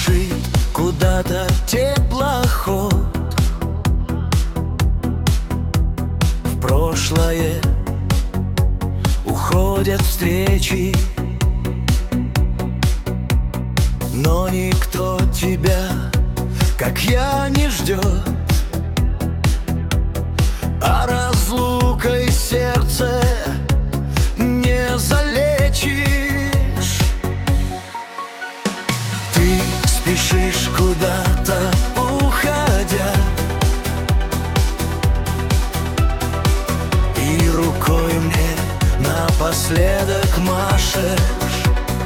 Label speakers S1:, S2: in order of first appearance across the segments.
S1: спешит куда-то теплоход. В прошлое уходят встречи, но никто тебя, как я, не ждет. А разлукой сердце не залечишь. Ты спешишь куда-то, уходя, и рукой мне напоследок машешь.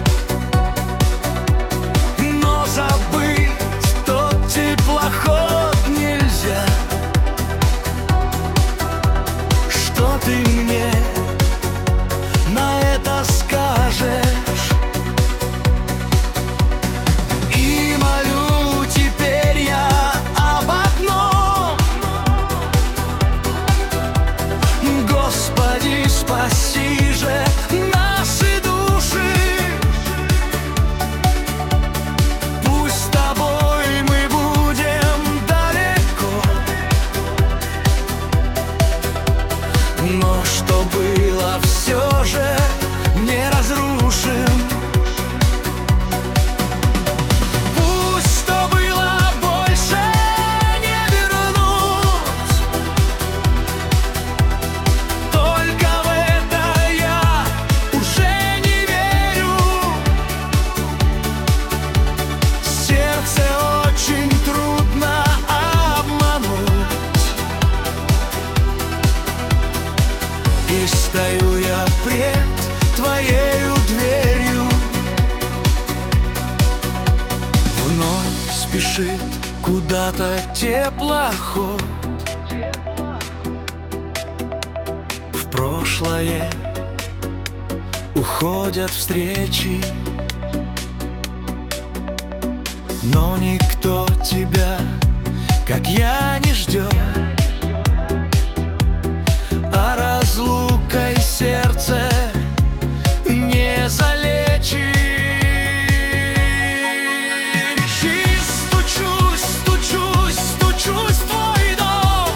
S1: Но забыть тот теплоход нельзя. Что ты мне на это скажешь? И молю теперь я об одном: Господи, спаси же наши души. Пусть с тобой мы будем далеко, но что было, все же не разрушим. Пусть что было, больше не вернуть. Только в это я уже не верю. Сердце очень трудно обмануть, и стою я пред твоею дверью. Вновь спешит куда-то теплоход. В прошлое уходят встречи, но никто тебя, как я, не ждет. А разлукой сердце не залечишь. И стучусь, стучусь, стучусь в твой дом,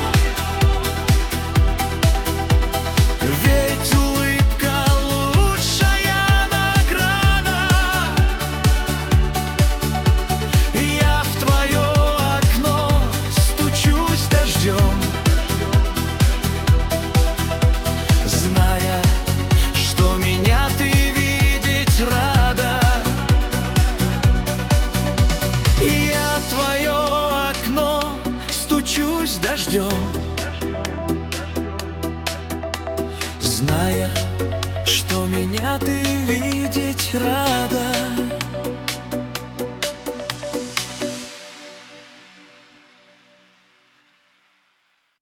S1: ведь улыбка лучшая награда. Я в твое окно стучусь дождем, зная, что меня ты видеть рада. Я в твое окно стучусь дождем, зная, что меня ты видеть рада.